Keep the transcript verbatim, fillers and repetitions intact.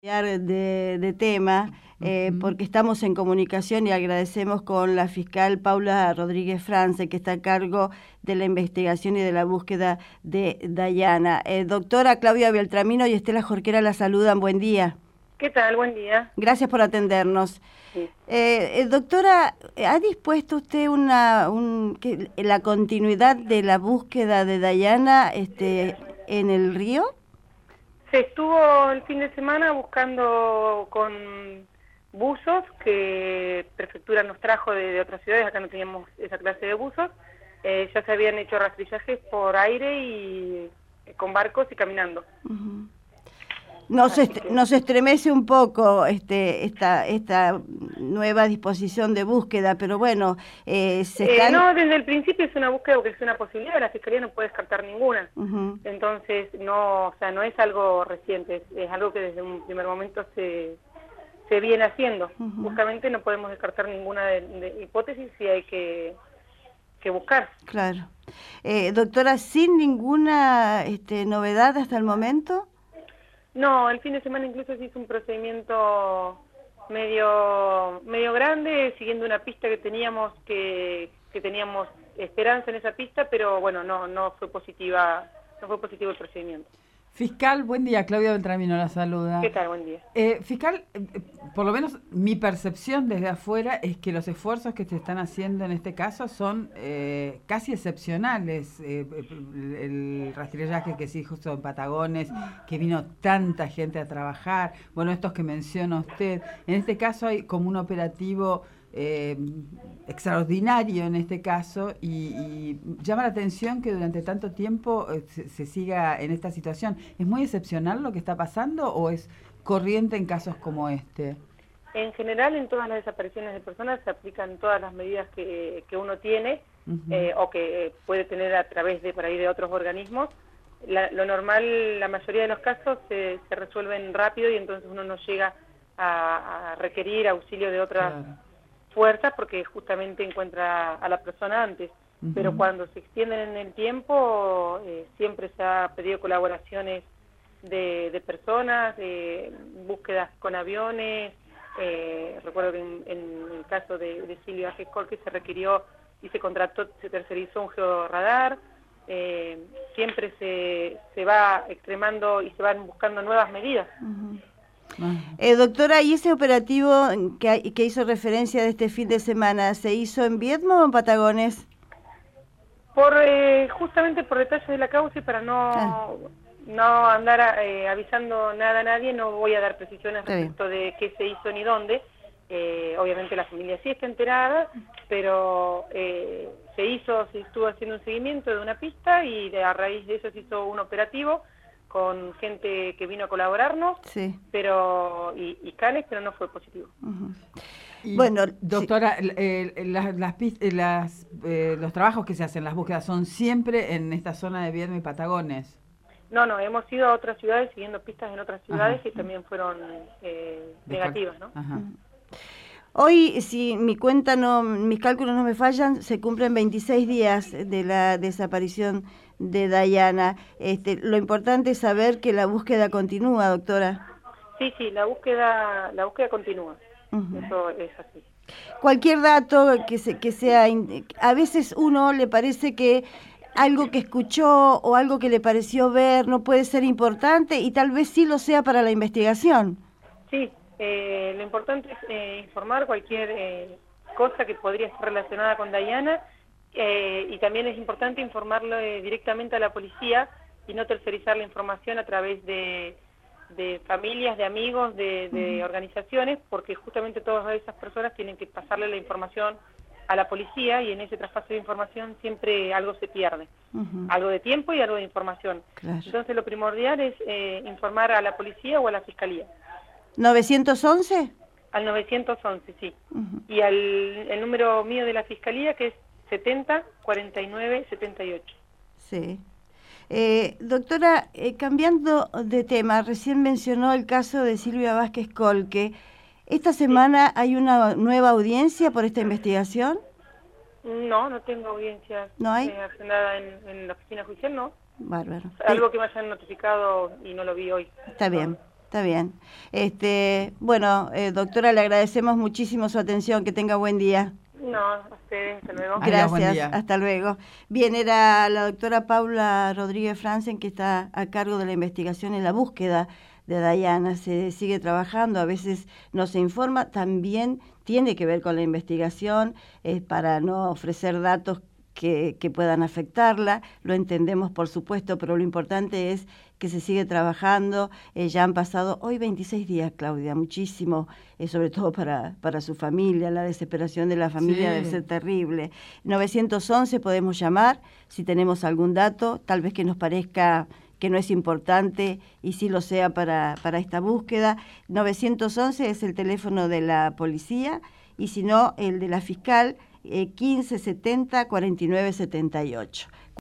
De, de tema, eh, Uh-huh. porque estamos en comunicación y agradecemos con la fiscal Paula Rodríguez France, que está a cargo de la investigación y de la búsqueda de Dayana. Eh, doctora Claudia Beltramino y Estela Jorquera la saludan. Buen día. ¿Qué tal? Buen día. Gracias por atendernos. Sí. Eh, eh, doctora, ¿ha dispuesto usted una un, que, la continuidad de la búsqueda de Dayana este, en el río? Se estuvo el fin de semana buscando con buzos que Prefectura nos trajo de, de otras ciudades. Acá no teníamos esa clase de buzos. Eh, ya se habían hecho rastrillajes por aire y eh, con barcos y caminando. Uh-huh. Nos, est que... nos estremece un poco este, esta, esta nueva disposición de búsqueda, pero bueno, eh, se eh, están... No, desde el principio es una búsqueda porque es una posibilidad, la Fiscalía no puede descartar ninguna. Uh-huh. Entonces, no, o sea, no es algo reciente, es, es algo que desde un primer momento se, se viene haciendo. Uh-huh. Justamente no podemos descartar ninguna de, de hipótesis y hay que, que buscar. Claro. Eh, doctora, ¿sin ninguna este, novedad hasta el momento? No, el fin de semana incluso se hizo un procedimiento medio medio grande, siguiendo una pista que teníamos que, que teníamos esperanza en esa pista, pero bueno, no no fue positiva, no fue positivo el procedimiento. Fiscal, buen día, Claudia Beltramino la saluda. ¿Qué tal? Buen día. Eh, fiscal, eh, por lo menos mi percepción desde afuera es que los esfuerzos que se están haciendo en este caso son eh, casi excepcionales. Eh, el rastrillaje que se hizo justo en Patagones, que vino tanta gente a trabajar, bueno, estos que menciona usted. En este caso hay como un operativo Eh, extraordinario en este caso y, y llama la atención que durante tanto tiempo eh, se, se siga en esta situación. ¿Es muy excepcional lo que está pasando o es corriente en casos como este? En general, en todas las desapariciones de personas se aplican todas las medidas que, que uno tiene uh-huh. eh, o que puede tener a través de por ahí de otros organismos. La, lo normal, la mayoría de los casos se, se resuelven rápido y entonces uno no llega a, a requerir auxilio de otras claro. fuerzas porque justamente encuentra a la persona antes, uh-huh. pero cuando se extienden en el tiempo eh, siempre se ha pedido colaboraciones de, de personas, de búsquedas con aviones. Eh, recuerdo que en, en el caso de, de Silvia Gescol que se requirió y se contrató, se tercerizó un georradar. Eh, siempre se, se va extremando y se van buscando nuevas medidas. Uh-huh. Eh, doctora, ¿y ese operativo que, que hizo referencia de este fin de semana, se hizo en Viedma o en Patagones? Por eh, justamente por detalles de la causa y para no, ah. no andar eh, avisando nada a nadie, no voy a dar precisiones respecto de qué se hizo ni dónde. Eh, obviamente la familia sí está enterada, pero eh, se hizo, se estuvo haciendo un seguimiento de una pista y de, a raíz de eso se hizo un operativo con gente que vino a colaborarnos, sí. pero y, y canes, pero no fue positivo. Uh-huh. Y, bueno, doctora, sí. eh, las, las, las, eh, los trabajos que se hacen, las búsquedas, ¿son siempre en esta zona de Viedma y Patagones? No, no, hemos ido a otras ciudades siguiendo pistas en otras ciudades Ajá. que también fueron eh, negativas, ¿no? Ajá. Hoy, si mi cuenta no, mis cálculos no me fallan, se cumplen veintiséis días de la desaparición de Dayana. Este, lo importante es saber que la búsqueda continúa, doctora. Sí, sí, la búsqueda, la búsqueda continúa. Uh-huh. Eso es así. Cualquier dato que se, que sea, a veces uno le parece que algo que escuchó o algo que le pareció ver no puede ser importante y tal vez sí lo sea para la investigación. Sí. Eh, lo importante es eh, informar cualquier eh, cosa que podría estar relacionada con Dayana eh, y también es importante informarlo eh, directamente a la policía y no tercerizar la información a través de, de familias, de amigos, de, de uh-huh. organizaciones, porque justamente todas esas personas tienen que pasarle la información a la policía y en ese traspaso de información siempre algo se pierde, uh-huh. algo de tiempo y algo de información. Claro. Entonces lo primordial es eh, informar a la policía o a la fiscalía. ¿novecientos once? Al novecientos once, sí. Uh-huh. Y al el número mío de la Fiscalía, que es setenta cuarenta y nueve setenta y ocho. Sí. Eh, doctora, eh, cambiando de tema, recién mencionó el caso de Silvia Vázquez Colque. ¿Esta semana sí. hay una nueva audiencia por esta investigación? No, no tengo audiencia. ¿No hay? Eh, agendada en, en la oficina judicial, no. Bárbaro. Algo que me hayan notificado y no lo vi hoy. Está bien. Está bien. Este, bueno, eh, doctora, le agradecemos muchísimo su atención. Que tenga buen día. No, a ustedes, hasta luego. Gracias, Adiós, buen día. hasta luego. Bien, era la doctora Paula Rodríguez Franzen, que está a cargo de la investigación en la búsqueda de Dayana. Se sigue trabajando, a veces no se informa, también tiene que ver con la investigación, eh, para no ofrecer datos que, que puedan afectarla. Lo entendemos, por supuesto, pero lo importante es que se sigue trabajando. Eh, ya han pasado hoy veintiséis días, Claudia, muchísimo, eh, sobre todo para, para su familia. La desesperación de la familia Sí. debe ser terrible. novecientos once podemos llamar si tenemos algún dato, tal vez que nos parezca que no es importante y sí lo sea para, para esta búsqueda. novecientos once es el teléfono de la policía y si no, el de la fiscal, eh, quince setenta cuarenta y nueve setenta y ocho.